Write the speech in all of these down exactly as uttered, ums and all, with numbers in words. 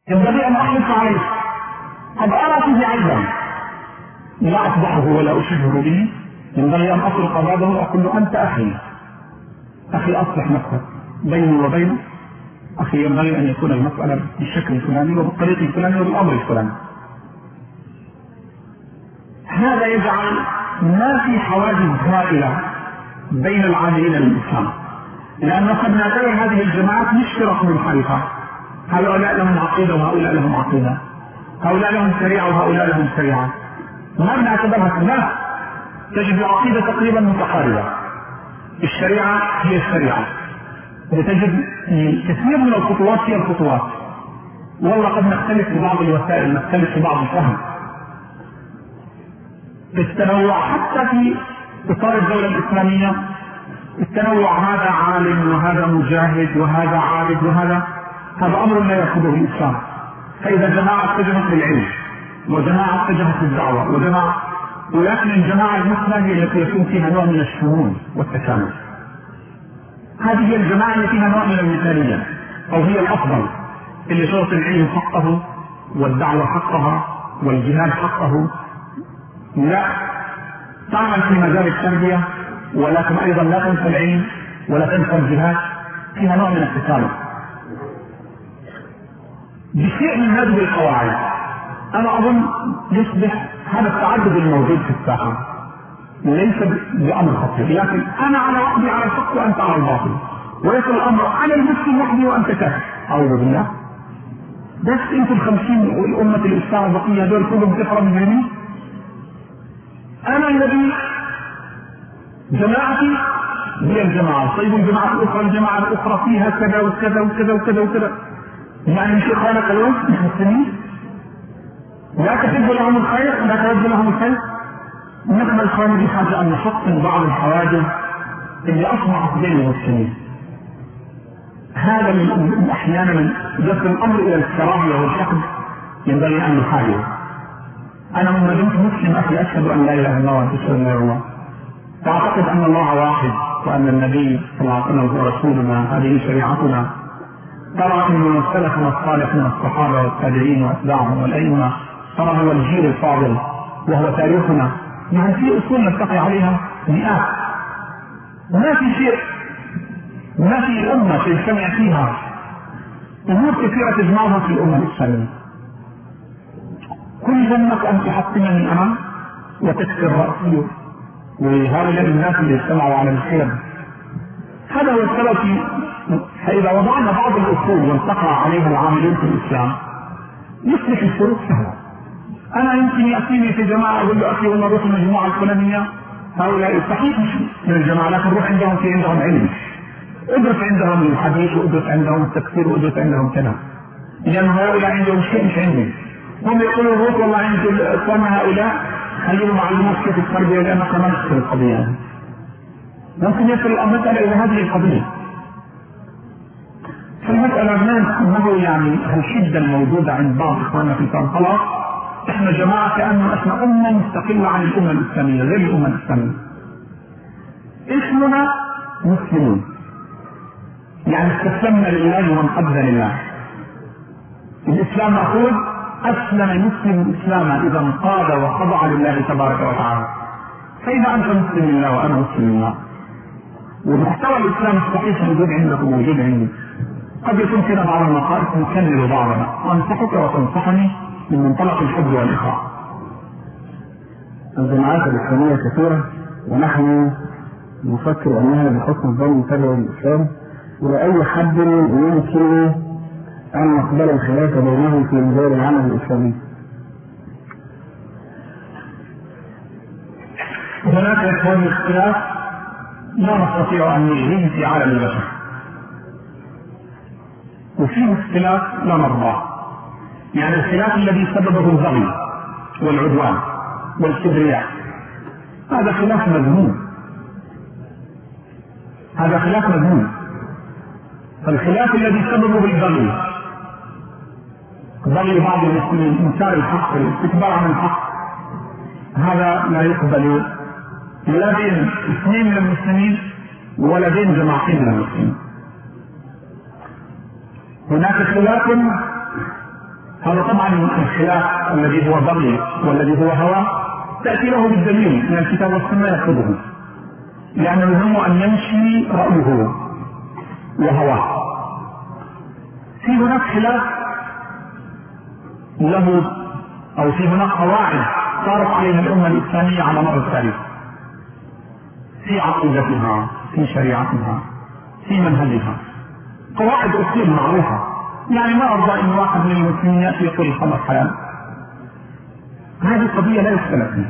ينبغي أن أحرص عليه. قد أرى فيه عيبا لا أفضحه ولا أشهر به، ينبغي أن أطلق بابه وأقول له أنت أخي أخي أصلح نفسك بيني وبينك، أخي ينبغي أن يكون المسألة بالشكل الفلاني وبالطريق الفلاني وبالأمر الفلاني. هذا يجعل ما في حواجز هائلة بين العاملين للإسلام، لأنه قد نعتبر هذه الجماعات مش فرق منحرفة، هؤلاء لهم عقيدة وهؤلاء لهم عقيدة، هؤلاء لهم شريعة وهؤلاء لهم شريعة، ما بنعتبرها كلها. تجد العقيدة تقريبا متقاربة، الشريعة هي الشريعة، وتجد كثير من الخطوات هي الخطوات، والله قد نختلف في بعض الوسائل، نختلف في بعض الفهم. التنوع حتى في إطار الدولة الإسلامية، التنوع هذا عالم وهذا مجاهد وهذا عابد وهذا، هذا أمر لا يأخذه الإسلام. فإذا جماعة اتجهت للعلم وجماعة اتجهت للدعوة وجماعة، ولكن الجماعة المثلى هي التي يكون فيها نوع من الشمول والتكامل. هذه هي الجماعة التي فيها نوع من المثالية، أو هي الأفضل، اللي تعطي العلم حقه والدعوة حقها والجهاد حقه، لا تعمل في مجال التربية ولكن أيضا لا تنسى العلم ولا تنسى الجهاد، فيها نوع من التكامل. بشيء من هذه القواعد أنا أظن يصبح هذا التعدد الموجود في الساحة ليس بأمر خطير، لكن أنا على وحدي على الحق وأنت على الباطل، وليس الأمر على المسلم وحدي وأنت كافر. أعوذ بالله. بس أنتم الخمسين والأمة الإسلام البقية دول كلهم كفرة من جميع. أنا الذي جماعتي هي الجماعة، طيب الجماعة الأخرى الجماعة الأخرى فيها كذا وكذا وكذا وكذا وكذا، يعني مش إخوانك اليوم المسلمين لا تحب لهم الخير لا تود لهم الخير. نحن الإخوان بحاجة أن نحطم بعض الحواجز اللي أصبحت بين المسلمين. هذا من أحيانا من يصل الأمر إلى الكراهية والحقد، ينبغي أن نحاربه. أنا من دمت مسلم أخي أشهد أن لا إله إلا الله وأشهد أن لا إله إلا الله، وأعتقد أن الله واحد وأن النبي صلى الله عليه وسلم هو رسولنا، هذه شريعتنا. ترى أن من سلفنا الصالح من الصحابة والتابعين وأتباعهم والأئمة، ترى هو الجيل الفاضل وهو تاريخنا، يعني في أصول نلتقي عليها مئات، وما في شيء ما في أمة تجتمع فيها أمور كثيرة تجمعها في الأمة الإسلامية. كل ذنبك أن تحطمني أنا وتكسر رأسي وهؤلاء الناس اللي اجتمعوا على الخير. هذا هو السبب في، فإذا وضعنا بعض الأصول والتقى عليها العاملين في الإسلام يصبح الشروط سهلة. أنا يمكن يأتيني في جماعة أقول له أخي والله روح المجموعة الفلانية، هؤلاء صحيح مش من الجماعة لكن روح عندهم في عندهم علم، ادرس عندهم الحديث وادرس عندهم التفسير وادرس عندهم كلام، لأن هؤلاء عندهم شيء مش عندي. هم يقولوا روح والله عند الإخوان هؤلاء خليهم معلومات كيف التربية، لأن كمان نفس القضية ممكن يصل المسألة إلى هذه القضية. فالمسألة ما أنه يعني الشدة الموجودة عند بعض إخواننا في الإسلام، خلاص إحنا جماعة كأنه إحنا أمة مستقلة عن الأمة الإسلامية غير الأمة الإسلامية. اسمنا مسلمون، يعني استسلمنا لله وانقذنا لله. الإسلام مأخوذ أسلم مسلم إسلاما إذا انقاد وخضع لله تبارك وتعالى. فإذا أنت مسلم لله وأنا مسلم لله، ومحتوى الإسلام الصحيح موجود عندك وموجود عندي، قد يكون كده بعض المقالات نكمل بعضنا، وأنصحك وتنصحني من منطلق الحب والإخاء. الجماعات الإسلامية كثيرة، ونحن نفكر أنها بحسن الظن تبع الإسلام، ولأي حد يمكن أن نقبل الخلاف بينهم في مجال العمل الإسلامي. هناك إخوان اختلاف لا نستطيع أن نجريه في عالم البشر، وفيه اختلاف لا نرضاه، يعني الخلاف الذي سببه البغي والعدوان والكبرياء هذا خلاف مذموم، هذا خلاف مذموم. فالخلاف الذي سببه البغي، بغي بعض المسلمين، انكار الحق، الاستكبار عن الحق، هذا لا يقبل لا بين اثنين من المسلمين ولا بين جماعتين من المسلمين. هناك خلاف هذا طبعا الخلاف الذي هو بغي والذي هو هوى تأتي له بالدليل من الكتاب والسنة يأخذه، لأن يهم أن يمشي رأيه وهواه. في هناك خلاف له أو في هناك قواعد صارت عليها الأمة الإسلامية على مر التاريخ في عقيدتها، في شريعتها، في منهجها، قواعد أصول معروفة. يعني ما أرضى أن واحد من المسلمين يأتي يقول الخمر حلال، هذه القضية لا يختلف فيها.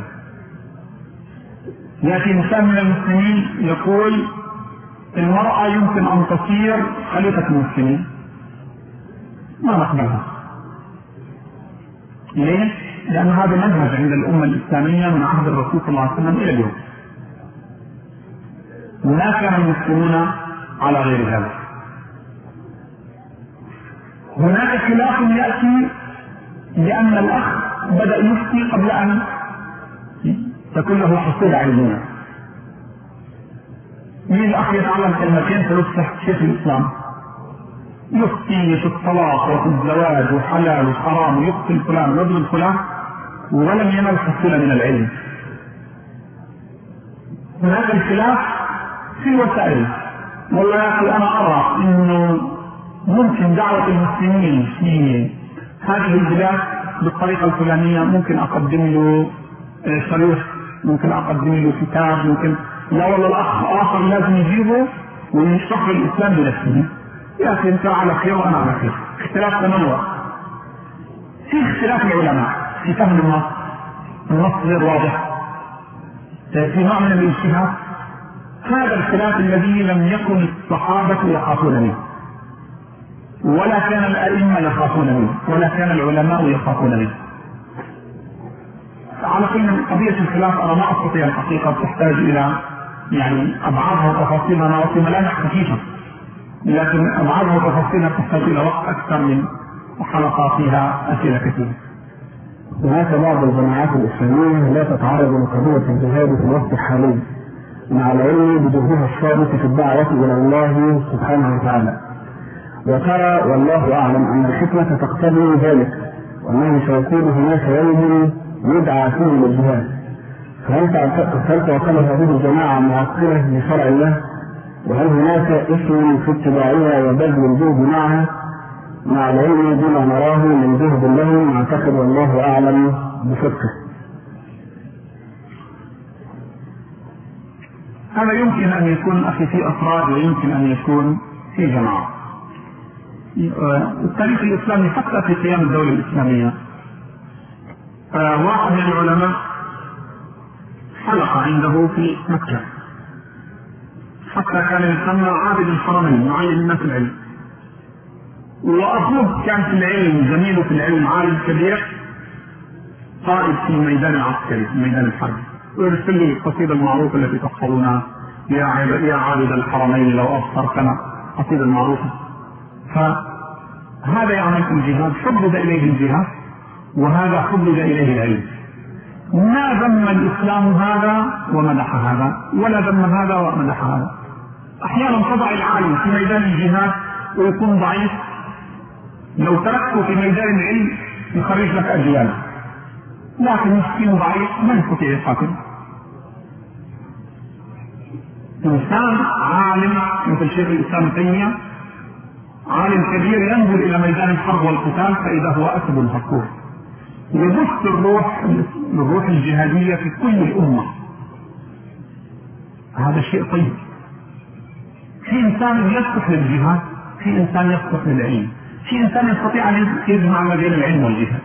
يأتي إنسان من المسلمين يقول المرأة يمكن أن تصير خليفة المسلمين، ما نقبلها. ليه؟ لأن هذا منهج عند الأمة الإسلامية من عهد الرسول صلى الله عليه وسلم إلى اليوم، ولا كان المسلمون على غير هذا. هناك خلاف يأتي لأن الأخ بدأ يفتي قبل أن تكون له حصيلة علمية. من الأخ يتعلم كلمتين فيصبح شيخ الإسلام، يفتي في الطلاق وفي الزواج وحلال وحرام ويقتل فلان ويضرب فلان ولم ينل حصيلة من العلم. هناك الخلاف في الوسائل. والله يا أخي أنا أرى إنه ممكن دعوة المسلمين في هذه البلاد بالطريقة الفلانية، ممكن أقدم له شريط، ممكن أقدم له كتاب، ممكن لا والله الأخ آخر لازم يجيبه ويشرح الإسلام بنفسه. يا أخي أنت على خير وأنا على خير. اختلاف تنوع. في اختلاف العلماء في فهم النص، النص غير واضح، في نوع من الاجتهاد. هذا الخلاف الذي لم يكن الصحابة يخافون منه، ولا كان الأئمة يخافون منه، ولا كان العلماء يخافون منه. على كل قضية الخلاف أنا ما أستطيع الحقيقة، تحتاج إلى يعني أبعادها وتفاصيلها. أنا أعطي ملامح خفيفة، لكن أبعادها وتفاصيلها تحتاج إلى وقت أكثر من حلقات فيها أسئلة كثيرة. هناك بعض الجماعات الإسلامية لا تتعرض لقضية الجهاد في الوقت الحالي مع العلم بدورها الثابت في الدعوة إلى الله سبحانه وتعالى، وترى والله أعلم أن الحكمة تقتضي ذلك، وأنه سيكون هناك يوم يدعى فيه للجهاد. فهل تعتبر هذه الجماعة معطلة لشرع الله؟ وهل هناك اسم في اتباعها وبذل الجهد معها مع العلم بما نراه من جهد لهم نعتقد والله أعلم بصدقه؟ هذا يمكن أن يكون أخي في أفراد، ويمكن أن يكون في جماعة. التاريخ الإسلامي حتى في قيام الدولة الإسلامية واحد من العلماء حلقة عنده في مكة، حتى كان يسمى عابد الحرمين، معين الناس العلم. وأخوه كان في العلم، زميله في العلم عالم كبير، قائد في الميدان العسكري في ميدان الحرب، ويرسل له القصيدة المعروفة التي تحفظونها: يا عابد الحرمين لو أبصرتنا، قصيدة المعروفة. فهذا يعني الجهاد، حبب إليه الجهاد، وهذا حبب إليه العلم. ما ذم الإسلام هذا ومدح هذا، ولا ذم هذا ومدح هذا. أحيانا تضع العالم في ميدان الجهاد ويكون ضعيف، لو تركته في ميدان العلم يخرج لك أجيال، لكن مسكين ضعيف ما يستطيع يقاتل. إنسان عالم مثل شيخ الإسلام تيمية، عالم كبير، ينزل إلى ميدان الحرب والقتال فإذا هو أسد مفكور، يبث الروح الروح الجهادية في كل الأمة. هذا شيء طيب. في إنسان يصلح للجهاد، في إنسان يصلح للعلم، في إنسان يستطيع أن يجمع ما بين العلم والجهاد.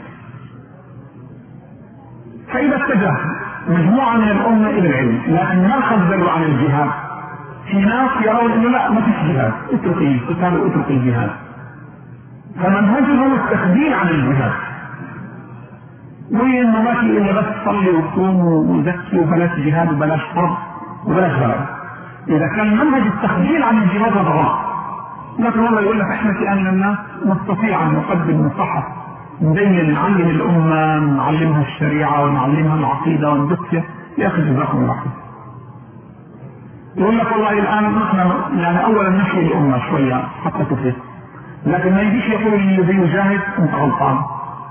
فإذا اتجه مجموعة من الأمة إلى العلم لكن ما خبروا عن الجهاد، في ناس يرون إنه لا ما فيش جهاد، اتركي القتال واتركي الجهاد، فمنهجهم التخبير عن الجهاد، وإنه ما في إلا بس تصلي وتصوم وزكي وبلاش جهاد وبلاش حرب وبلاش غيره. إذا كان منهج التخبير عن الجهاد هذا غلط، لكن والله يقول لك إحنا في أن الناس نستطيع أن نقدم نصحة، نبين نعلم الأمة، نعلمها الشريعة ونعلمها العقيدة ونبثها. يا أخي جزاكم الله خير. يقول لك والله الآن نحن يعني أولا نحيي الأمة شوية حتى تفيد، لكن ما يجيش يقول اللي بيجاهد أنت غلطان،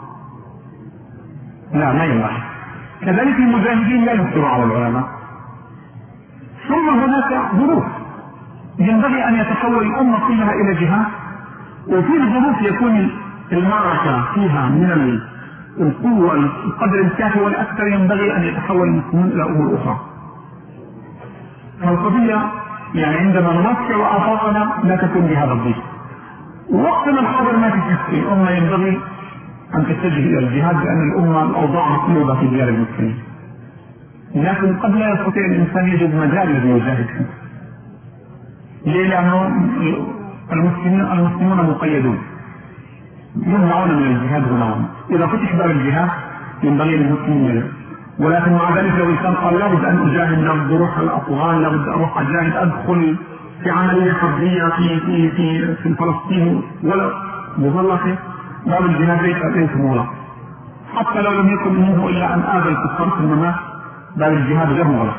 لا ما ينبغي. كذلك المجاهدين لا يفتروا على العلماء. ثم هناك ظروف ينبغي أن يتحول الأمة كلها إلى جهاد، وفي ظروف يكون المعركة فيها من القوة القدر الكافي والأكثر ينبغي أن يتحول المسلمون إلى أمور أخرى. فالقضية يعني عندما نوسع آفاقنا لا تكون بهذا الضيق. وقتنا الحاضر ما في شك الأمة ينبغي أن تتجه إلى الجهاد، لأن الأمة الأوضاع مقلوبة في ديار المسلمين، لكن قد لا يستطيع الإنسان يجد مجال الذي يجاهد فيه. ليه؟ لأنه المسلمين المسلمون مقيدون يمنعون من الجهاد هنا. إذا فتح باب الجهاد ينبغي للمسلمين، ولكن مع ذلك لو الإنسان قال لابد أن أجاهد، لابد أروح الأفغان، لابد أروح أجاهد، أدخل في عملية حربية في في في في فلسطين، ولا يظل خير. باب الجهاد ليس مغلق، حتى لو لم يكن منه إلا أن آذى الكفار في الممات، باب الجهاد غير مغلق.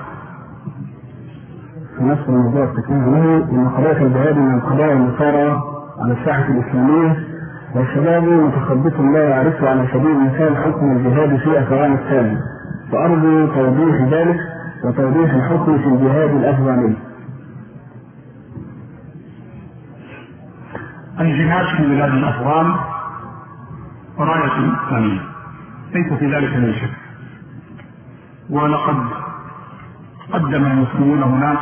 في نفس الموضوع التكليف له ان قضايا الجهاد من القضايا المثارة على الساحة الإسلامية، والشباب متخبط لا يعرف على سبيل المثال حكم الجهاد في أفغانستان، فأرجو توضيح ذلك وتوضيح الحكم في الجهاد الأفغاني. الجهاد في بلاد الأفغان راية إسلامية ليس في ذلك من شك، ولقد قدم المسلمون هناك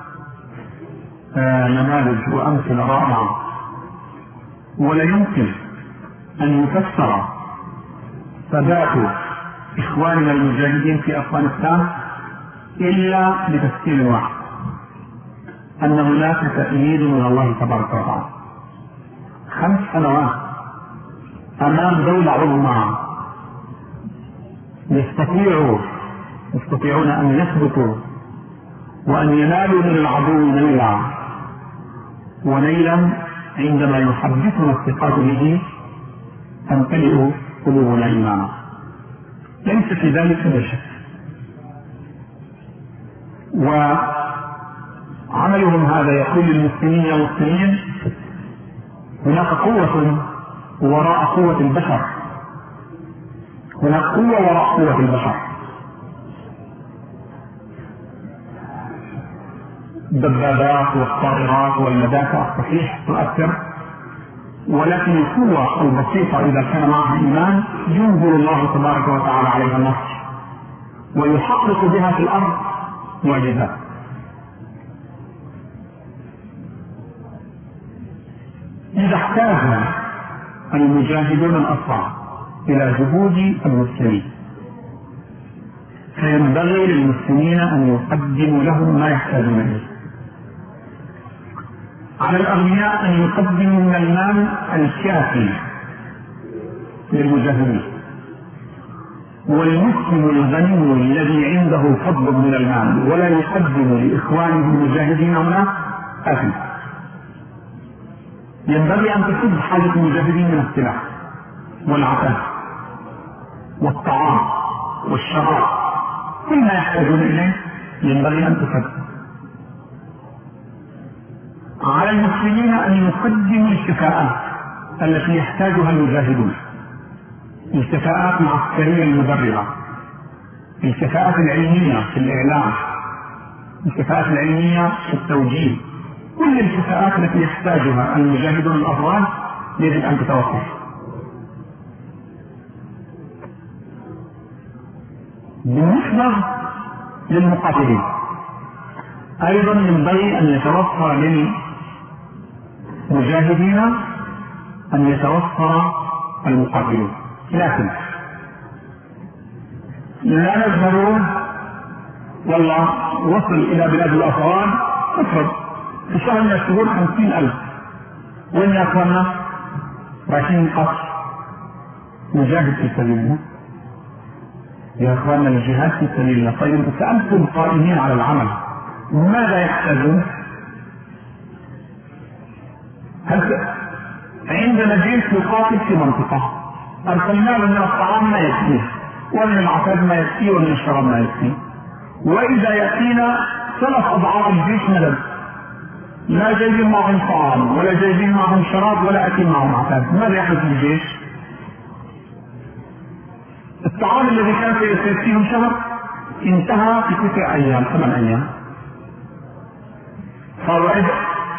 نماذج وأمثلة رائعة، ولا يمكن أن يفسر ثبات إخواننا المجاهدين في أفغانستان إلا بتفسير واحد، أن هناك تأييد من الله تبارك وتعالى. خمس سنوات أمام دولة عظمى يستطيعوا يستطيعون أن يثبتوا وأن ينالوا من العدو نيلا، ونيلا عندما يحدثنا الثقات به تمتلئ قلوبنا إيمانا، ليس في ذلك لا شك. وعملهم هذا يقول للمسلمين يا مسلمين هناك قوة وراء قوة البشر، هناك قوة وراء قوة البشر. الدبابات والطائرات والمدافع صحيح تؤثر، ولكن القوة البسيطة إذا كان معها إيمان ينزل الله تبارك وتعالى عليها النصر ويحقق بها في الأرض معجزات. إذا احتاج المجاهدون الأصغر إلى جهود المسلمين فينبغي للمسلمين أن يقدموا لهم ما يحتاجون إليه. على الأغنياء أن يقدموا من المال الكافي للمجاهدين، والمسلم الغني الذي عنده فضل من المال ولا يقدم لإخوانه المجاهدين هناك أثم. ينبغي أن تسد حاجة المجاهدين من السلاح والعتاد والطعام والشراب، كل ما يحتاجون إليه ينبغي أن تسد. على المسلمين أن يقدموا الكفاءات التي يحتاجها المجاهدون، الكفاءات العسكرية المدربة، الكفاءات العلمية في الإعلام، الكفاءات العلمية في التوجيه، كل الكفاءات التي يحتاجها المجاهدون الأفغان يجب أن تتوفر. بالنسبة للمقاتلين أيضا ينبغي أن يتوفر للمجاهدين أن يتوفر المقاتلون، لكن لا نجبرون والله وصل إلى بلاد الأفغان افرض في شهر من الشهور خمسين ألف، وإن يا أخوانا رايحين قصر مجاهد في سبيل الله، يا أخوانا الجهاد في سبيل الله. طيب سألتم قائمين على العمل ماذا يحتاجون؟ هل عندنا جيش يقاتل في منطقة أرسلنا له من الطعام ما يكفيه ومن العتاد ما يكفيه ومن الشراب ما يكفيه، وإذا يأتينا ثلاث أضعاف الجيش مدد، لا جايبين معهم طعام ولا جايبين معهم شراب ولا أكل معهم عتاد، ماذا يحدث الجيش؟ الطعام الذي كان سيصير فيهم شهر انتهى في تسع ايام ثمان ايام صار عبء.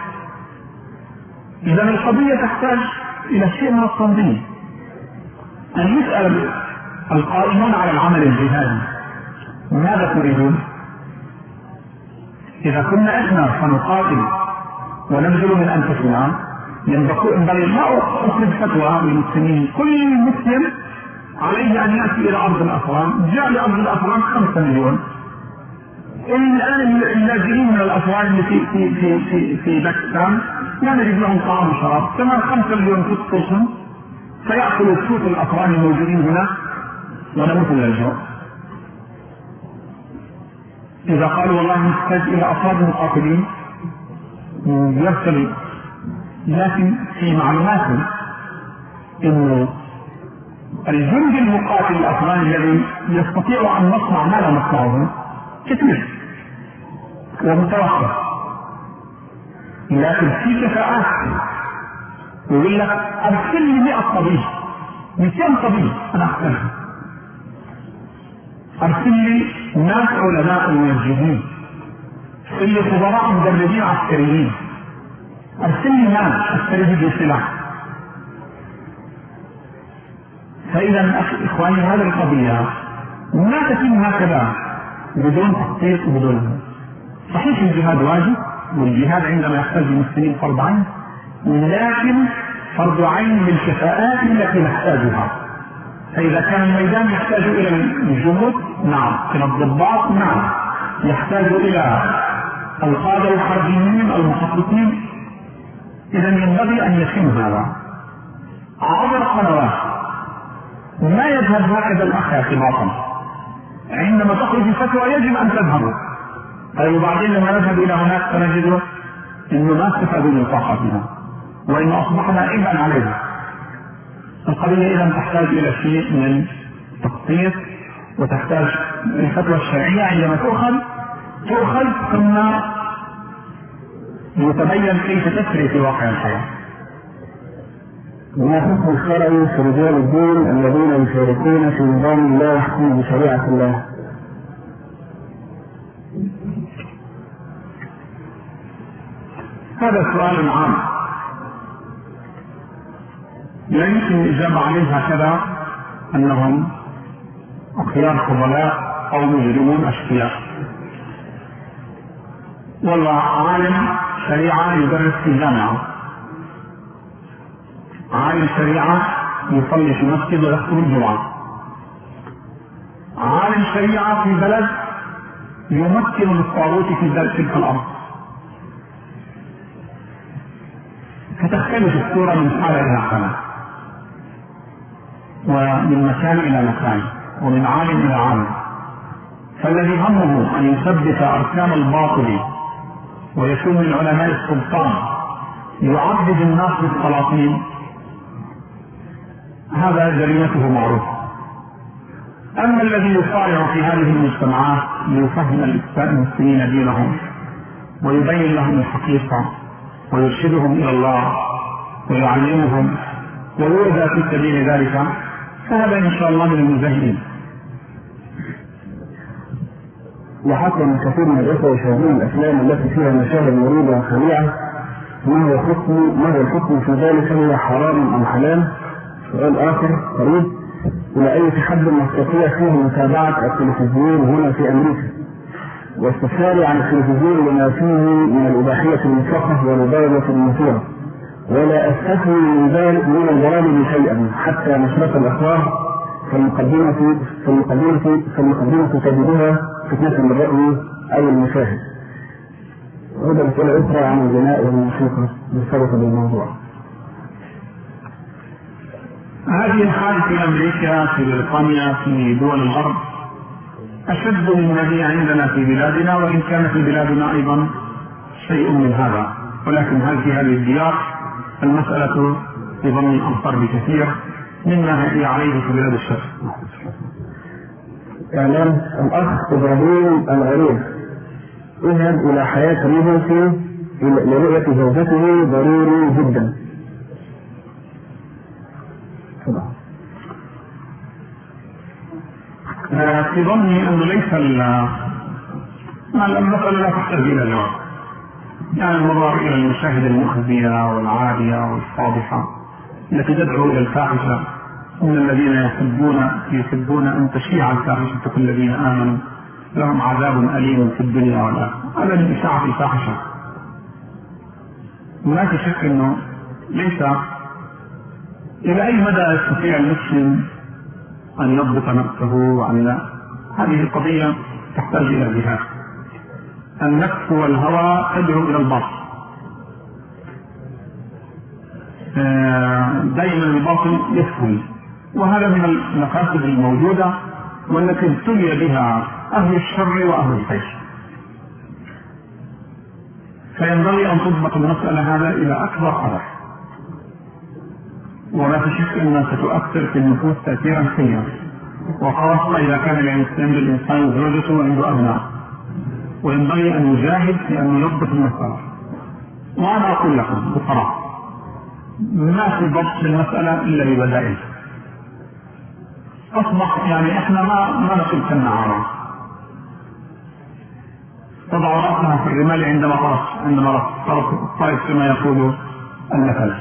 اذا القضيه تحتاج الى شيء من التنظيم، ان يسال القائمون على العمل الجهادي ماذا تريدون؟ اذا كنا احنا سنقاتل ونبذل من انفسنا ينبغي ما اخرج فتوى للمسلمين، كل مسلم عليه ان ياتي الى ارض الافغان. جاء لارض الافغان خمسة مليون، الان اللاجئين من الافغان اللي في في في في, في باكستان لا نجد لهم طعام وشراب، كمان خمسة مليون قسطهم سيأكلوا السوق الافغان الموجودين هنا ونموت من الجوع. اذا قالوا والله نحتاج الى افراد مقاتلين يرسل، لكن في معلوماتهم انه الجندي المقاتل الافغاني الذي يستطيع ان نصنع ما لا نصنعه كثير ومتوفر، لكن في كفاءات يقول لك ارسل لي مئة طبيب مئتين طبيب انا احسنها، ارسل لي ناس علماء موجهين، ارسل لي خبراء مدربين عسكريين، ارسل لي ناس اشتري بالسلاح. فاذا اخواني هذه القضيه ما تتم هكذا بدون تخطيط وبدون. صحيح الجهاد واجب، والجهاد عندما يحتاج المسلمين فرض عين، لكن فرض عين بالكفاءات التي نحتاجها. فاذا كان الميدان يحتاج الى الجنود نعم، الى الضباط نعم، يحتاج الى القاده الحربيين المخططين، اذا ينبغي ان يتم هذا عبر قنوات. ما يذهب هكذا الاخ اعتباطا، عندما تخرج الفتوى يجب ان تذهبوا. طيب وبعدين لما نذهب الى هناك فنجد انه ما استفادوا من طاقتنا وانه اصبحنا عبئا عليهم. القضيه اذا تحتاج الى شيء من تخطيط، وتحتاج الفتوى الشرعيه عندما تؤخذ تؤخذ ثم يتبين كيف تسري في واقع الحياه. ما حكم الشرعي في رجال الدين الذين يشاركون في نظام لا يحكم بشريعة الله؟ هذا سؤال عام لا يمكن الإجابة عليه هكذا أنهم أخيار فضلاء أو مجرمون أشقياء. والله عالم شريعة يدرس في الجامعة، عالم شريعة يصلي في مسجد ويخطب الجمعة، عالم شريعة في بلد يمكن للطاغوت في تلك الأرض، فتختلف الصورة من حالة إلى حالة ومن مكان إلى مكان ومن عالم إلى عالم. فالذي همه أن يثبت أركان الباطل ويكون من علماء السلطان يعبد الناس بالسلاطين، هذا جريمته معروفة. أما الذي يصارع في هذه المجتمعات ليفهم المسلمين دينهم ويبين لهم الحقيقة ويرشدهم إلى الله ويعلمهم ويرضى في سبيل ذلك، فهذا إن شاء الله من المجاهدين. وحكم كثير من الإخوة يشاهدون الأفلام التي فيها مشاهد مريضة وخليعة، ما هو الحكم ما هو الحكم في ذلك؟ هل حرام أم حلال؟ سؤال آخر قريب: إلى أي حد نستطيع فيه متابعة التلفزيون هنا في أمريكا؟ واستفساري عن التلفزيون لما فيه من الإباحية المطلقة والمبالغة المثيرة، ولا أستثني من ذلك من البرامج شيئا حتى نشرة الأخبار فالمقدمة فالمقدمة فالمقدمة تجدها فتنة للرأي أو المشاهد. وهذا مسألة أخرى عن الغناء والموسيقى مرتبطة بالموضوع. هذه الحالة في أمريكا، في بريطانيا، في دول الغرب أشد من الذي عندنا في بلادنا، وإن كان في بلادنا أيضا شيء من هذا، ولكن هل في هذه الديار المسألة في ضمن الأمطار بكثير مما هي عليه في بلاد الشرق. إعلان الأخ إبراهيم العريف: اذهب إلى حياة ريفنسي لرؤية زوجته ضروري جدا. في ظني أنه ليس المسألة لا تحتاج إلى جواب. يعني النظر إلى المشاهد المخزية والعالية والفاضحة التي تدعو إلى الفاحشة، إن الذين يحبون يحبون أن تشيع الفاحشة في الذين آمنوا لهم عذاب أليم في الدنيا والآخرة. هذا من إشاعة الفاحشة. ولا في شك أنه ليس إلى أي مدى يستطيع المسلم أن يضبط نفسه وأن هذه القضية تحتاج إلى جهاد. النفس والهوى تدعو إلى الباطل، دائما الباطل يسهل، وهذا من المفاسد الموجودة والتي ابتلي بها أهل الشر وأهل الخير. فينبغي أن تضبط المسألة هذا إلى أكبر قدر، ولا في شك أنها ستؤثر في النفوس تأثيرا سيئا، وخاصة إذا كان الإنسان للإنسان زوجته وعنده أبناء، وينبغي أن يجاهد في أن يضبط المسألة. وأنا أقول لكم بصراحة ما في ضبط المسألة إلا ببدائل. أصبح يعني إحنا ما ما نقول كالنعارة تضع رأسها في الرمال عندما طرف عندما طرف الطائف كما يقول المثل.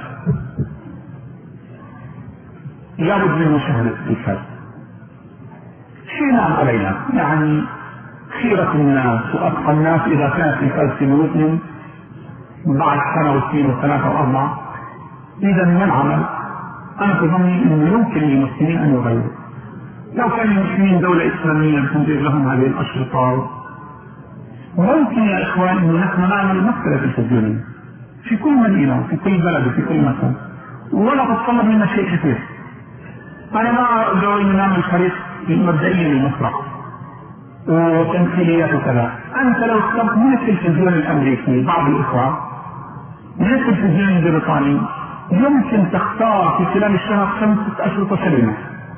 لابد من مشاهدة الفرد. شيء نعم علينا، يعني خيرة الناس وأتقى الناس إذا كانت الفرد في بيوتهم بعد سنة واثنين وثلاثة وأربعة. إذا من عمل أنا تظني أنه يمكن للمسلمين أن يغيروا. لو كان المسلمين دولة إسلامية تنتج لهم هذه الأشرطة، ممكن يا إخوان أنه نحن نعمل مسألة تلفزيونية في كل مدينة في كل بلد وفي كل مكان، ولا تتطلب منا شيء كثير. أنا ما أدعو أن نعمل فريق مبدئيا للمسرح وتمثيليات وكذا. أنت لو اخترت من التلفزيون الأمريكي بعض الإخوة من التلفزيون البريطاني يمكن تختار في خلال الشهر خمسة أشرطة سليمة.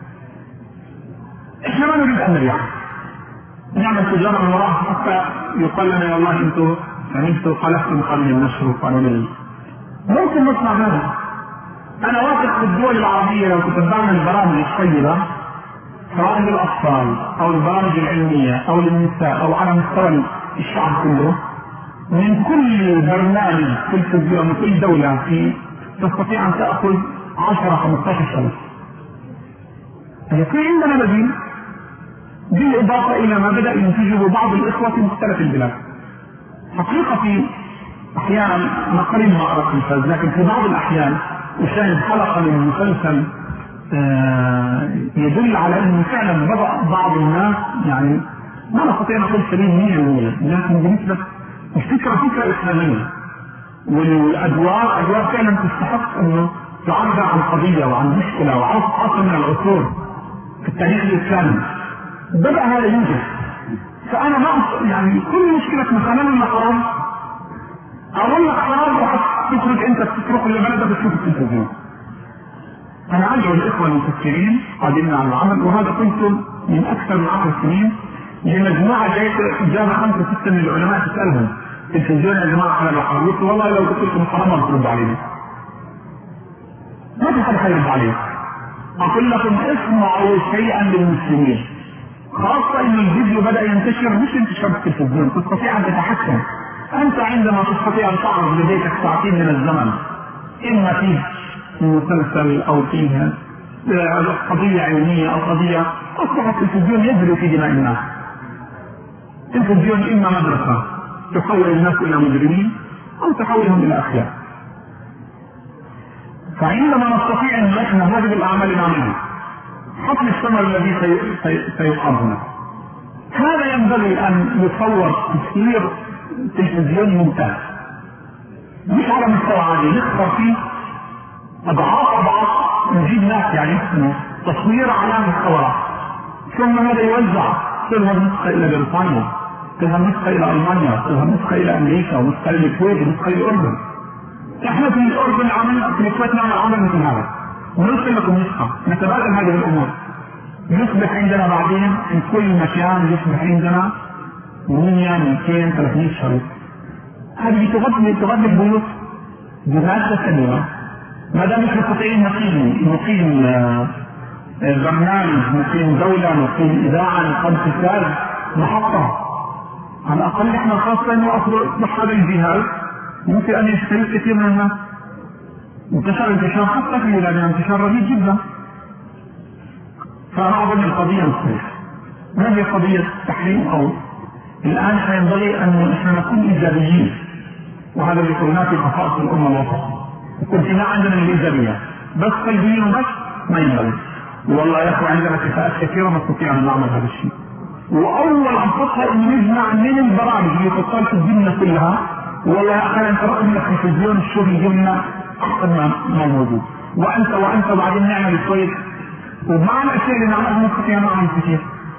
إحنا ما نريد أن نريح نعمل تجارة من وراء حتى يقال لنا والله أنتم يعني أنتم خلفتم قانون النشر وقانون ال... ممكن نصنع هذا. أنا واثق في الدول العربية لو تتبعنا البرامج الطيبة سواء للأطفال أو البرامج العلمية أو للنساء أو على مستوى الشعب كله، من كل برنامج تلفزيون من كل دولة في تستطيع أن تأخذ عشرة خمسة عشر شخص. يكون عندنا بديل، بالإضافة إلى ما بدأ ينتجه بعض الإخوة في مختلف البلاد. حقيقة في أحيانا نقرب ما أردت الفاز، لكن في بعض الأحيان أشاهد حلقة من مسلسل يدل على أنه فعلا بدأ بعض الناس، يعني ما نستطيع نقول سليم مية بالمية، لكن بالنسبة الفكرة فكرة إسلامية، والأدوار أدوار فعلا تستحق أنه تعبر عن قضية وعن مشكلة وعصر من العصور في التاريخ الإسلامي. بدأ هذا يوجد. فأنا ما يعني كل مشكلة مثلا لنا حرام أقول لك حرام وتترك أنت تروح لبلدك تشوف التلفزيون. أنا أدعو الإخوة المفكرين قادمين على العمل، وهذا كنت من أكثر من عشر سنين لمجموعة جاء خمسة ستة من العلماء تسألهم التلفزيون يا جماعة على الحرام، قلت والله لو قلت لكم حرام ما ترد علينا. ما في حد حيرد علينا. أقول لكم اسمعوا شيئا للمسلمين، خاصة إن الفيديو بدأ ينتشر مش انتشار التلفزيون، تستطيع أن تتحكم. أنت عندما تستطيع أن تعرض لديك ساعتين من الزمن إما فيه مسلسل أو فيه قضية علمية أو قضية، أصبح التلفزيون يجري في دماء الناس. التلفزيون إما مدرسة تحول الناس إلى مجرمين أو تحولهم إلى أخيار. فعندما نستطيع أن نحن هذه الأعمال نعملها حسب الثمر الذي سيقام هنا، هذا ينبغي أن يصور تصوير تلفزيوني ممتاز، مش على مستوى عالي، نختار فيه أضعاف أضعاف، نجيب ناس يعني اسمه تصوير على مستوى، ثم هذا يوزع تذهب نسخة إلى بريطانيا، تذهب نسخة إلى ألمانيا، تذهب نسخة إلى أمريكا، ونسخة إلى الكويت، ونسخة إلى الأردن. إحنا في الأردن عمل في الكويت نعمل عمل مثل هذا، ونرسل لكم نسخة، نتبادل هذه الأمور. يصبح عندنا بعدين في كل مكان يصبح عندنا مية مئتين ثلاثمئة شريط. هذه تغذي تغذي البيوت بمادة سليمة. ما دام مش مستطيعين نقيم نقيم برنامج، نقيم دولة، نقيم إذاعة، نقيم كتاب، محطة، على الأقل إحنا خاصة إنه أصل هذا الجهاز ممكن أن يشتري كثير من الناس. انتشر انتشار حتى في بلادنا انتشار رهيب جدا. فأنا أظن القضية مختلفة. ما هي قضية تحريم أو الآن سينبغي أن إحنا نكون إيجابيين، وهذا اللي قلناه في خصائص الأمة الوسطية. كنت ما عندنا الإيجابية بس سلبيين بس ما ينبغي. والله يا أخي عندنا كفاءات كثيرة نستطيع أن نعمل هذا الشيء. وأول أنفسها أن نجمع من البرامج اللي تطال في الدنيا كلها. والله يا أخي أنت رأي من التلفزيون الشغل الجنة أحسن ما موجود، وأنت وأنت بعدين نعمل شوية، ومع الأشياء اللي نعملها نستطيع أن نعمل كثير.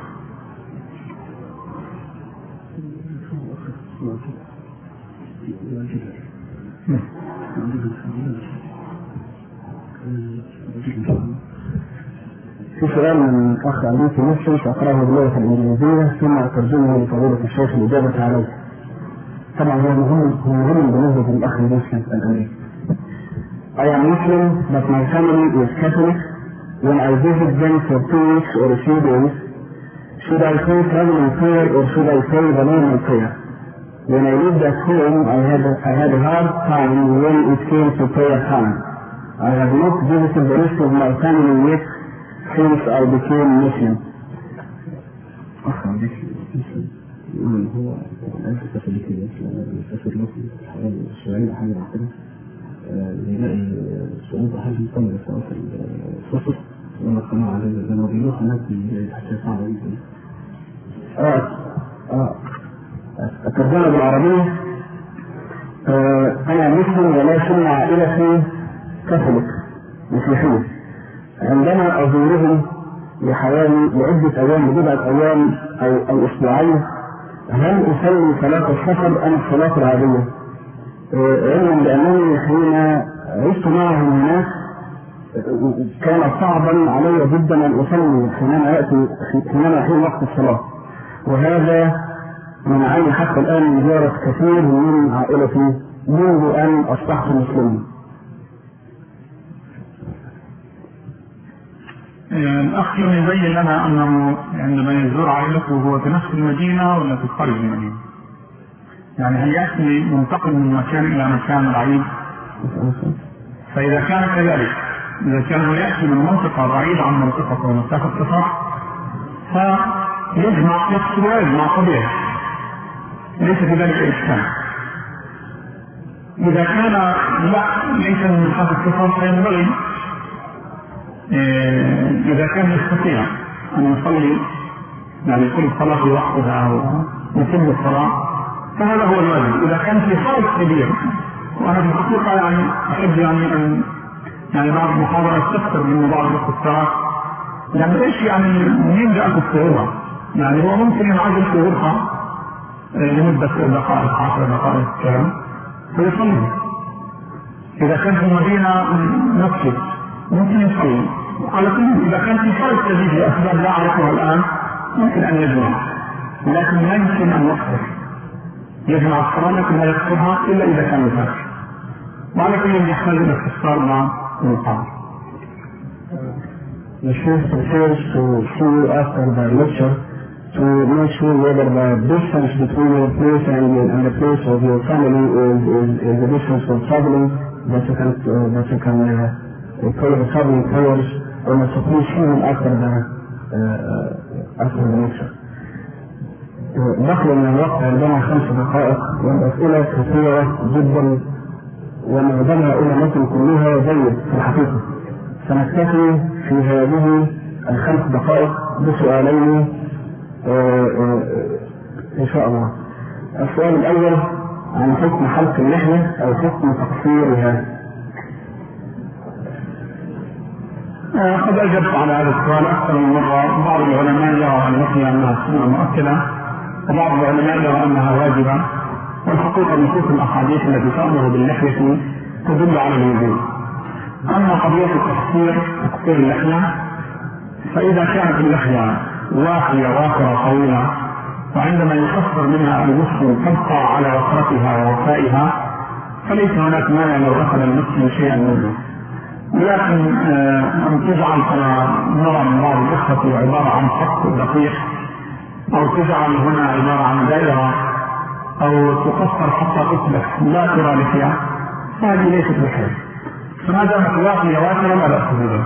في سؤال من أخ أمريكي مسلم سأقرأه باللغة الإنجليزية ثم أترجمه لفضيلة الشيخ الإجابة عليه. طبعا هو مهم هو مهم بالنسبة للأخ المسلم الأمريكي. I am Muslim, but my family is Catholic. When I visit them for two weeks or a few days, should I pray traveling prayer or should I pray the normal prayer? When I lived at home, I had a, I had a hard time when it came to prayer time. I have not visited the rest of my family yet since I became Muslim. أخ مسلم هو ليس كاثوليكي بس يفسر لكم السؤال حاجة كده يلاقي السؤال ده حاجة مطمئنة سواء في الفصل ولا القناة عليه لما بيروح هناك حتى صعبة جدا. اه اه الترجمة بالعربية. آه أنا مسلم ولكن عائلتي كاثوليك مسيحية. عندما أزورهم لحوالي لعدة أيام لبضعة أيام أو أو أسبوعين هل أصلي صلاة السفر أم الصلاة العادية؟ علما بأنني حين عشت معهم هناك كان صعبا علي جدا أن أصلي حينما يأتي حينما يحين وقت الصلاة، وهذا منعني حتى الآن زيارة كثير من عائلتي منذ أن أصبحت مسلما. الأخ يبين لنا أنه عندما يزور عائلته هو في نفس المدينة ولا في خارج المدينة؟ يعني هل يأتي منتقل من مكان إلى مكان بعيد؟ فإذا كان كذلك، إذا كان يأتي من منطقة بعيدة عن منطقة ومسافة سفر فيجمع يفصل ويجمع طبيعي، ليس في ذلك إشكال. إذا كان لا ليس من مسافة سفر فينبغي إذا كان يستطيع أن يصلي يعني كل صلاة في وقتها ويتم الصلاة فهذا هو الواجب. إذا كان في خارج كبير، وأنا في الحقيقة يعني أحب يعني أن يعني بعض المحاضرات تكثر من بعض الاختصارات، يعني إيش يعني منين جاءت الصعوبة؟ يعني هو ممكن ينعزل في غرفة لمدة دقائق عشر دقائق كلام فيصلي. إذا كان في المدينة نفسه ممكن يصلي. على كل إذا كان في خارج كبير لأسباب لا أعرفها الآن ممكن أن يجمع، لكن لا يمكن أن يقصر يجمع الصلاة لكن لا يقصرها إلا إذا كان يفكر. وعلى كل يحتاج إلى استفسار مع المقام. The Sheikh prefers to see you after the lecture to make sure whether the distance between your place and, and the place of your family is, is, is the distance for traveling that you can, uh, that you can uh, pray the traveling prayers or not to please see him after the, uh, after the lecture. بقي من الوقت عندنا خمس دقائق والأسئلة كثيرة جدا ومعظمها إلى متن كلها جيد في الحقيقة، سنكتفي في هذه الخمس دقائق بسؤالين إن شاء الله. السؤال الأول عن حكم حلق اللحية أو حكم تقصيرها. قد أجبت على هذا السؤال أكثر من مرة. بعض العلماء يرى اللحية أنها سنة مؤكدة وبعض العلماء يرى أنها واجبة، والحقيقة نصوص الأحاديث التي تأمر باللحية تدل على الوجوب. أما قضية التقصير تقصير اللحية فإذا كانت اللحية واحية وافرة طويلة وعندما يقصر منها المسلم تبقى على وفرتها ووفائها فليس هناك مانع لو أخذ المسلم شيئا منه. لكن أن تجعل كما نرى من بعض الأخوة عبارة عن خط دقيق، أو تجعل هنا عبارة عن دائرة، أو تقصر حتى تصبح لا ترى لحية، هذه ليست بخير. فما دامت واقية واسرة لا بأس بها.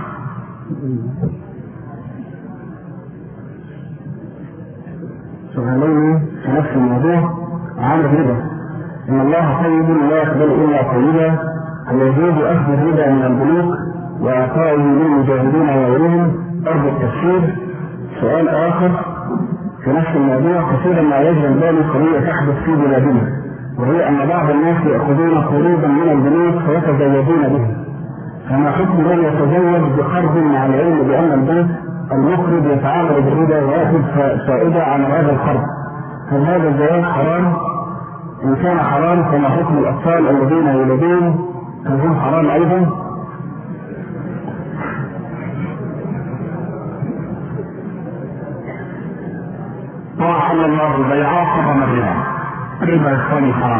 سؤالين في نفس الموضوع عن الربا. إن الله طيب لا يقبل إلا طيبا، ويجوز أخذ الربا من البنوك وإعطائه للمجاهدين وغيرهم أرض التفسير. سؤال آخر في نفس الموضوع، كثيرا ما يجري البال قضية تحدث في بلادنا، وهي أن بعض الناس يأخذون قروضا من البنوك فيتزودون به، فما حكم من يتزود بقرض مع العلم بأن البنك المقرض يتعامل بالربا ويأخذ فائدة على هذا القرض؟ هل هذا الزواج حرام؟ إن كان حرام فما حكم الأطفال الذين يولدون؟ هل هم حرام أيضا؟ وأحل الله البيع وحرم الربا. الربا يكون حرام.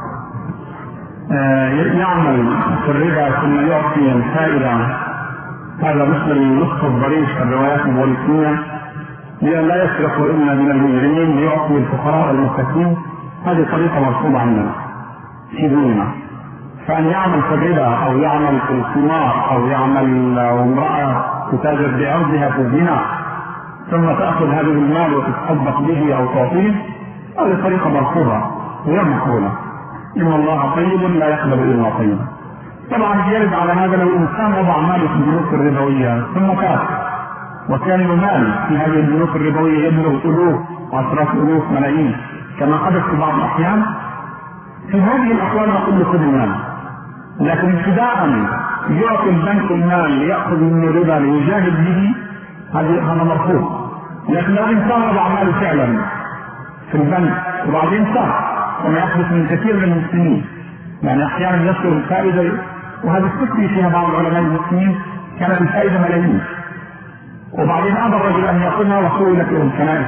آه يعمل في الربا ثم يعطي الفائدة، هذا مثل نصف الضريش في الروايات الموريثية، لأن لا يسرق إلا من المجرمين ليعطي الفقراء المساكين. هذه طريقة مرفوضة عندنا في ديننا. فأن يعمل في الربا أو يعمل في الثمار أو يعمل امرأة تتاجر بعرضها في الزنا ثم تأخذ هذه المال وتتصدق به أو تعطيه، هذه طريقة مرفوضة غير مقبولة. إن الله طيب لا يقبل إلا طيبا. طبعا يرد على هذا لو الإنسان وضع ماله في البنوك الربوية ثم تاب وكان المال في هذه البنوك الربوية يبلغ ألوف وعشرات ألوف ملايين كما حدث في بعض الأحيان، في هذه الأحوال نقول له خذ المال. لكن ابتداء يعطي البنك المال ليأخذ منه ربا ليجاهد به، هذا مرفوض. لكن لو إنسان وضع ماله فعلا في البنك وبعدين تاب، وما يحدث من كثير من المسلمين، يعني أحيانا يصل الفائدة، وهذا التكفي فيها بعض علماء المسلمين، كانت الفائدة ملايين وبعدين أبى الرجل أن يأخذها وحولت إلى الكنائس.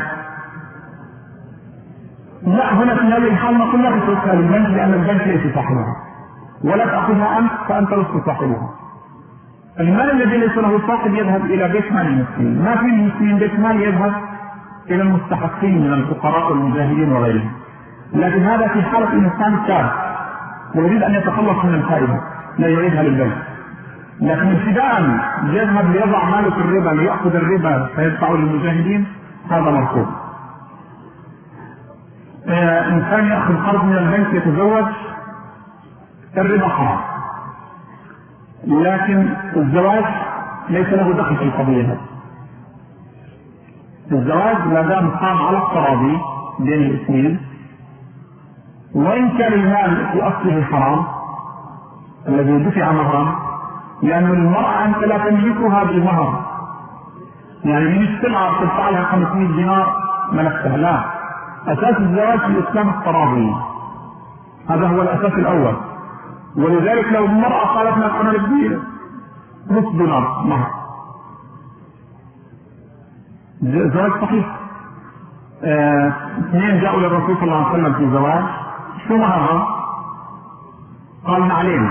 لا، هنا في هذه الحال نقول لا تتركها للبنك لأن البنك ليس صاحبها، ولا تأخذها أنت فأنت لست صاحبها. المال الذي ليس له صاحب يذهب إلى بيت مال المسلمين، ما في المسلمين بيت مال يذهب إلى المستحقين من الفقراء والمجاهدين وغيرهم. لكن هذا في حالة إنسان تاب ويريد أن يتخلص من الفائدة لا يعيدها للبنك. لكن ابتداء يذهب ليضع ماله في الربا ليأخذ الربا فيدفعه للمجاهدين، هذا مرفوض. آه إنسان يأخذ قرض من البنك يتزوج، الربا حرام، لكن الزواج ليس له دخل في القضية. الزواج ما دام قام على التراضي بين الاثنين، وإن كان المال في أصله حرام الذي دفع مهرا، لأن المرأة أنت لا تملكها بالمهر، يعني من السلعة تدفع لها خمسمائة دينار ملكتها، لا. أساس الزواج في الإسلام التراضي، هذا هو الأساس الأول. ولذلك لو المرأة قالت لك أنا بدي نصف دينار مهر، زواج صحيح. اثنين آه، جاءوا للرسول صلى الله عليه وسلم في زواج، شو مهرها؟ قال نعلين.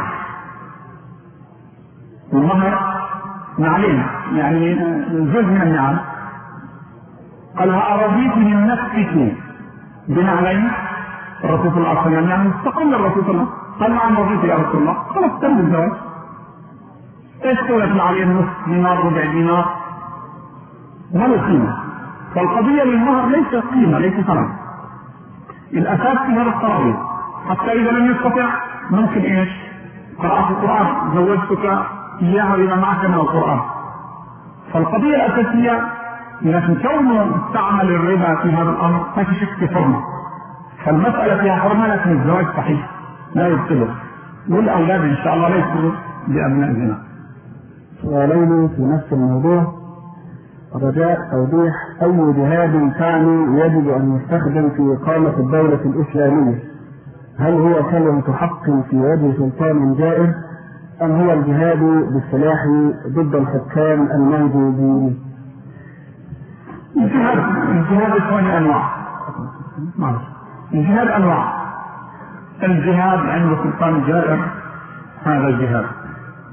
والمهر نعلين يعني جزء من النعم. قال أرضيت من نفسك بنعلين؟ الرسول صلى الله عليه وسلم يعني استقل الرسول صلى الله عليه وسلم، قال نعم رضيت يا رسول الله. خلاص تم الزواج. ايش قولت نعلين نصف دينار ربع دينار؟ ما له قيمة. فالقضية للمهر ليس قيمة، ليس ثمن. الأساس في هذا التراضي، حتى إذا لم يستطع ممكن إيش؟ قراءة القرآن، زوجتك إياها بما معك من القرآن. فالقضية الأساسية لكن كونه استعمل الربا في هذا الأمر ما في شك في حرمة. فالمسألة فيها حرمة، لكن الزواج صحيح لا يبطله، والأولاد إن شاء الله ليسوا بأبناء زنا. سؤالين في نفس الموضوع، رجاء توضيح أي جهاد ثاني يجب أن يستخدم في إقامة الدولة الإسلامية؟ هل هو كلمة حق في وجه سلطان جائر، أم هو الجهاد بالسلاح ضد الحكام الموجودين؟ الجهاد الجهاد ثاني أنواع. الجهاد أنواع. الجهاد عند سلطان جائر هذا الجهاد،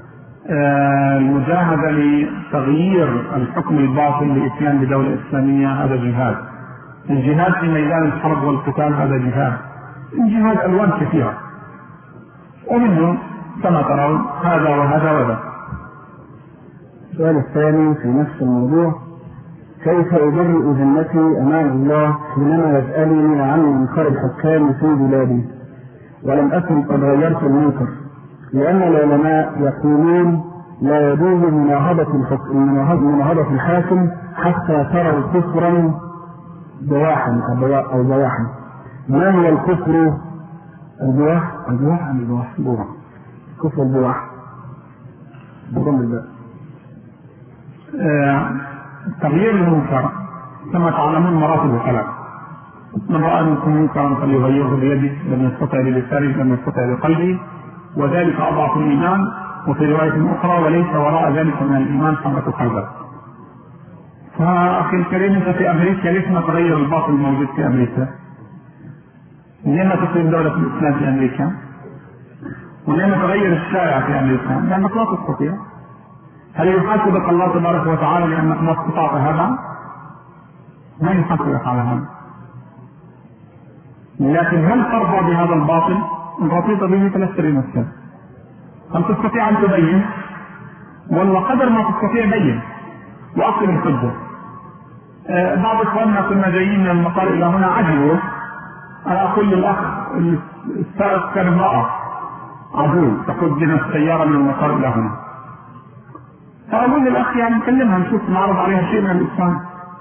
المجاهدة لتغيير الحكم الباطل لإتيان بدولة إسلامية هذا جهاد. الجهاد في ميدان الحرب والقتال هذا جهاد. الجهاد ألوان كثيرة، ومنه كما ترون هذا وهذا وهذا. السؤال الثاني في نفس الموضوع: كيف أبرئ ذمتي أمام الله حينما يسألني عن منكر الحكام في بلادي ولم أكن قد غيرت المنكر؟ لأن العلماء يقولون لا يجوز مناهضة الحاكم حتى تروا كفرا بواحا أو بواحا. ما هو الكفر البواح؟ البواح أم البواح؟ بواح. كفر البواح بضم الباء. تغيير المنكر كما تعلمون مراتب ثلاث: من رأى منكم منكرا فليغيره بيده، لم يستطع بلسانه، لم يستطع بقلبه، وذلك أضعف الإيمان. وفي رواية أخرى: وليس وراء ذلك من الإيمان حبة خردل. فأخي الكريم، أنت في أمريكا ليش ما تغير الباطل الموجود في أمريكا؟ ليه ما تقيم دولة الإسلام في أمريكا؟ وليه ما تغير الشارع في أمريكا؟ لأنك لا تستطيع. هل يحاسبك الله تبارك وتعالى لأنك ما استطعت هذا؟ ما يحاسبك على هذا. لكن هل ترضى بهذا الباطل؟ إن رضيت به فلست بمسلم. هل تستطيع أن تبين؟ والله قدر ما تستطيع بين وأقم الحجة. آه بعض إخواننا كنا جايين من المطار إلى هنا عجبوا. أنا أقول للأخ السائق كان امرأة عجوز تقود بنا السيارة من المطار إلى هنا. فأقول للأخ يعني نكلمها نشوف نعرض عليها شيء من الإسلام.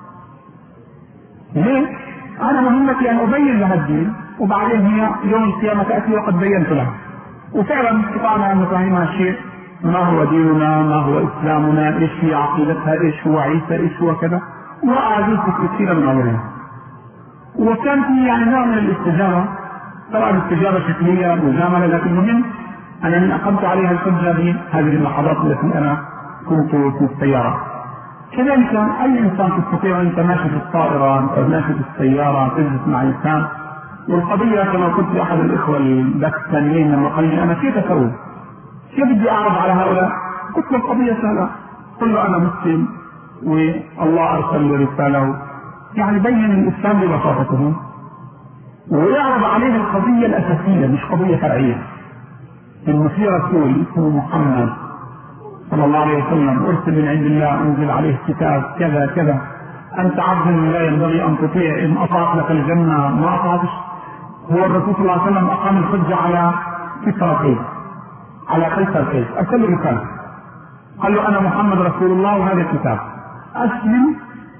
ليه؟ أنا مهمتي أن أبين لها الدين، وبعدين هي يوم القيامة تأتي وقد بينت لها. وفعلا استطعنا أن نفهمها شيء: ما هو ديننا، ما هو إسلامنا، إيش هي عقيدتها، إيش هو عيسى، إيش هو كذا، وأعزيز كثيرا من أمرها. وكان في يعني نوع من الاستجابة، طبعا استجابة شكلية مجاملة، لكن المهم أنني أقمت عليها الحجة بهذه اللحظات التي أنا كنت في السيارة. كذلك أي إنسان تستطيع أن تماشي في الطائرة، أن تماشي في السيارة، تجلس مع إنسان. والقضية كما قلت لأحد الإخوة الباكستانيين لما قال لي: أنا كيف أسوي؟ كيف بدي أعرض على هؤلاء؟ قلت له: القضية سهلة، قل له أنا مسلم والله أرسل لي رسالة، يعني بين الإسلام ببساطته، ويعرض عليه القضية الأساسية مش قضية فرعية. إنه في رسول اسمه محمد صلى الله عليه وسلم أرسل من عند الله، أنزل عليه كتاب كذا كذا، أنت عبد لا ينبغي أن تطيع، إن أطاعت لك الجنة، ما أطاعتش. هو الرسول صلى الله عليه وسلم أقام الحجة على كسرى قيس، على قيصر قيس، أرسل له رسالة قال له: أنا محمد رسول الله وهذا الكتاب، أسلم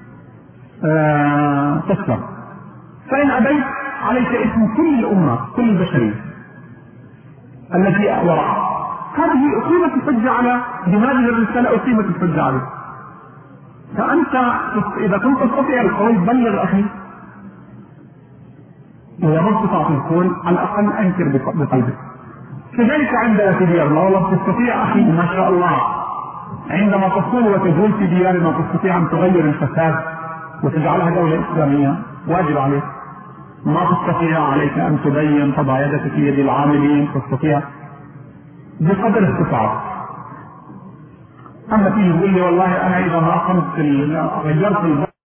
آه تسلم، فإن أبيت عليك اسم كل الأمة، كل البشرية التي وراء. هذه أقيمت الحجة على بهذه الرسالة، أقيمت الحجة عليه. فأنت إذا كنت تستطيع القول بلغ أخي، إذا ما استطعت القول على الأقل أنكر بقلبك. كذلك عند في ديارنا، والله تستطيع أخي ما شاء الله عندما تصول وتجول في ديارنا تستطيع أن تغير الفساد وتجعلها دولة إسلامية، واجب عليك. ما تستطيع عليك أن تبين تضع يدك في يد العاملين، تستطيع بقدر استطاعتك. أما فيه يقول لي: والله أنا إذا ما أقمت غيرت